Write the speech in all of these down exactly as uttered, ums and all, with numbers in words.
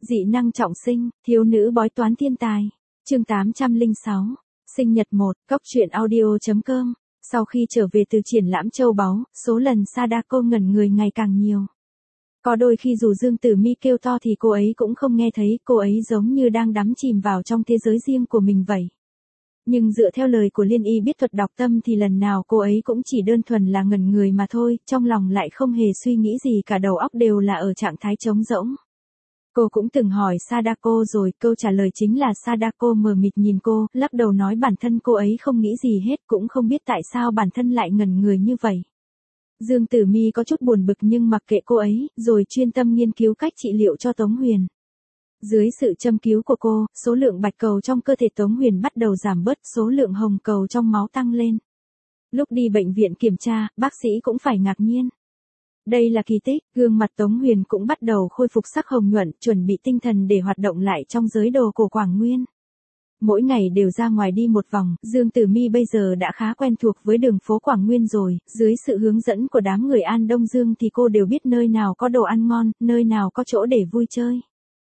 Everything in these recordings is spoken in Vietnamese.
Dị năng trọng sinh, thiếu nữ bói toán thiên tài. Chương tám trăm lẻ sáu. Sinh nhật một, cóc truyện audio.com. Sau khi trở về từ triển lãm châu báu, số lần Sadako ngẩn người ngày càng nhiều. Có đôi khi dù Dương Tử Mi kêu to thì cô ấy cũng không nghe thấy, cô ấy giống như đang đắm chìm vào trong thế giới riêng của mình vậy. Nhưng dựa theo lời của Liên Y biết thuật đọc tâm thì lần nào cô ấy cũng chỉ đơn thuần là ngẩn người mà thôi, trong lòng lại không hề suy nghĩ gì cả, đầu óc đều là ở trạng thái trống rỗng. Cô cũng từng hỏi Sadako rồi, câu trả lời chính là Sadako mờ mịt nhìn cô, lắc đầu nói bản thân cô ấy không nghĩ gì hết, cũng không biết tại sao bản thân lại ngẩn người như vậy. Dương Tử Mi có chút buồn bực nhưng mặc kệ cô ấy, rồi chuyên tâm nghiên cứu cách trị liệu cho Tống Huyền. Dưới sự châm cứu của cô, số lượng bạch cầu trong cơ thể Tống Huyền bắt đầu giảm bớt, số lượng hồng cầu trong máu tăng lên. Lúc đi bệnh viện kiểm tra, bác sĩ cũng phải ngạc nhiên. Đây là kỳ tích, gương mặt Tống Huyền cũng bắt đầu khôi phục sắc hồng nhuận, chuẩn bị tinh thần để hoạt động lại trong giới đồ cổ Quảng Nguyên. Mỗi ngày đều ra ngoài đi một vòng, Dương Tử Mi bây giờ đã khá quen thuộc với đường phố Quảng Nguyên rồi, dưới sự hướng dẫn của đám người An Đông Dương thì cô đều biết nơi nào có đồ ăn ngon, nơi nào có chỗ để vui chơi.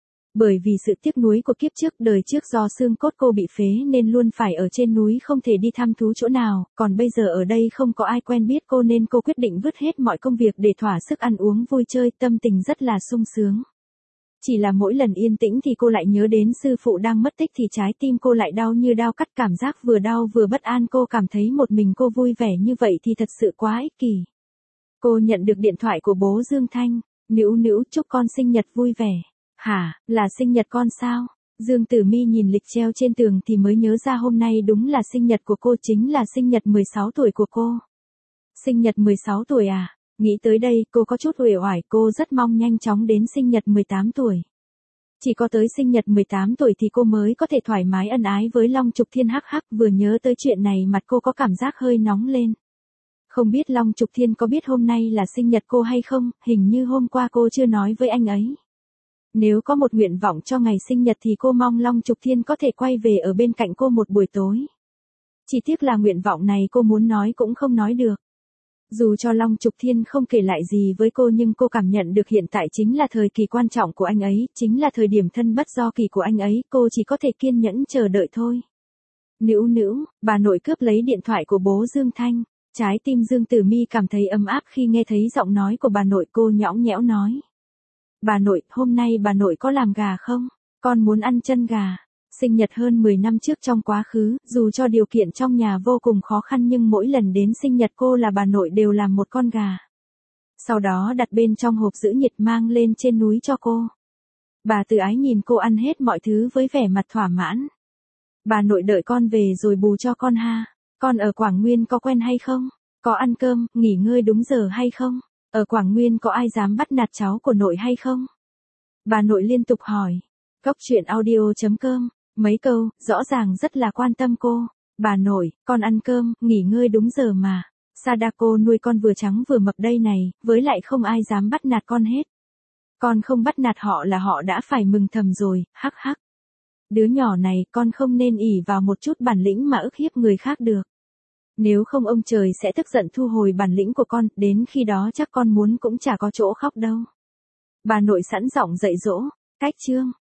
Bởi vì sự tiếc nuối của kiếp trước, đời trước do xương cốt cô bị phế nên luôn phải ở trên núi không thể đi thăm thú chỗ nào, còn bây giờ ở đây không có ai quen biết cô nên cô quyết định vứt hết mọi công việc để thỏa sức ăn uống vui chơi, tâm tình rất là sung sướng. Chỉ là mỗi lần yên tĩnh thì cô lại nhớ đến sư phụ đang mất tích thì trái tim cô lại đau như đau cắt, cảm giác vừa đau vừa bất an, cô cảm thấy một mình cô vui vẻ như vậy thì thật sự quá ích kỷ. Cô nhận được điện thoại của bố Dương Thanh, "Nữu Nữu, chúc con sinh nhật vui vẻ." "Hả, là sinh nhật con sao?" Dương Tử Mi nhìn lịch treo trên tường thì mới nhớ ra hôm nay đúng là sinh nhật của cô, chính là sinh nhật mười sáu tuổi của cô. Sinh nhật mười sáu tuổi à? Nghĩ tới đây, cô có chút uể oải, cô rất mong nhanh chóng đến sinh nhật mười tám tuổi. Chỉ có tới sinh nhật mười tám tuổi thì cô mới có thể thoải mái ân ái với Long Trục Thiên. Hắc hắc, vừa nhớ tới chuyện này mặt cô có cảm giác hơi nóng lên. Không biết Long Trục Thiên có biết hôm nay là sinh nhật cô hay không, hình như hôm qua cô chưa nói với anh ấy. Nếu có một nguyện vọng cho ngày sinh nhật thì cô mong Long Trục Thiên có thể quay về ở bên cạnh cô một buổi tối. Chỉ tiếc là nguyện vọng này cô muốn nói cũng không nói được. Dù cho Long Trục Thiên không kể lại gì với cô nhưng cô cảm nhận được hiện tại chính là thời kỳ quan trọng của anh ấy, chính là thời điểm thân bất do kỳ của anh ấy, cô chỉ có thể kiên nhẫn chờ đợi thôi. "Nữu Nữu", bà nội cướp lấy điện thoại của bố Dương Thanh. Trái tim Dương Tử Mi cảm thấy ấm áp khi nghe thấy giọng nói của bà nội, cô nhõng nhẽo nói. "Bà nội, hôm nay bà nội có làm gà không? Con muốn ăn chân gà." Sinh nhật hơn mười năm trước trong quá khứ, dù cho điều kiện trong nhà vô cùng khó khăn nhưng mỗi lần đến sinh nhật cô là bà nội đều làm một con gà. Sau đó đặt bên trong hộp giữ nhiệt mang lên trên núi cho cô. Bà tự ái nhìn cô ăn hết mọi thứ với vẻ mặt thỏa mãn. "Bà nội đợi con về rồi bù cho con ha. Con ở Quảng Nguyên có quen hay không? Có ăn cơm, nghỉ ngơi đúng giờ hay không? Ở Quảng Nguyên có ai dám bắt nạt cháu của nội hay không?" Bà nội liên tục hỏi. Cóc truyện audio.com. Mấy câu, rõ ràng rất là quan tâm cô. "Bà nội, con ăn cơm, nghỉ ngơi đúng giờ mà. Sadako nuôi con vừa trắng vừa mập đây này, với lại không ai dám bắt nạt con hết. Con không bắt nạt họ là họ đã phải mừng thầm rồi, hắc hắc. Đứa nhỏ này, con không nên ỷ vào một chút bản lĩnh mà ức hiếp người khác được. Nếu không ông trời sẽ tức giận thu hồi bản lĩnh của con, đến khi đó chắc con muốn cũng chả có chỗ khóc đâu." Bà nội sẵn giọng dạy dỗ. Cách chương.